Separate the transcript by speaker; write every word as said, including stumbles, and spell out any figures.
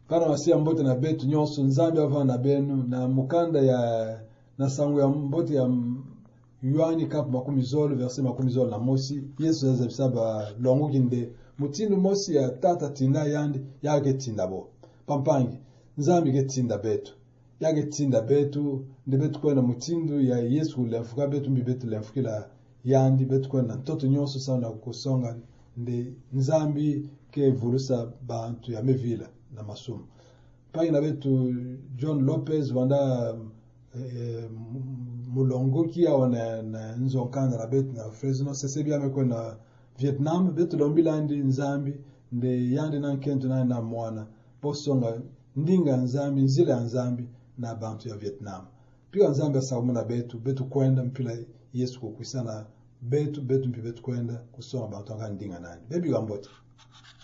Speaker 1: Pana wasia mbote na betu nyonso nzambi ava na benu na mukanda ya na sangu ya mbote ya yuani kap makumi zolo verse makumi zolo na mosi Yesu azabisaba longo kinde mutindu mosi ya tata tinda yandi yake tinda bo pampangi nzambi ke tinda betu yake tinda betu ndi betu kwena mutindu ya Yesu lefuka betu mbi betu lefukila yandi betu kwena toto nyonso sana kusonga ndi nzambi ke vulusa bantu ya mevila na masumu pa ina betu John Lopez wanda eh, mulongo kia wana na nzonkana la betu na Fresno sesebi amekwe na Vietnam betu lombila ndi nzambi nde yandi na kentu na na mwana posonga ndinga nzambi nzila nzambi na bantu ya Vietnam pia nzambi asawumuna betu betu kwenda mpila Yesu kukwisana betu betu mpi betu kwenda kusonga bantu anga ndinga nani bebi gambote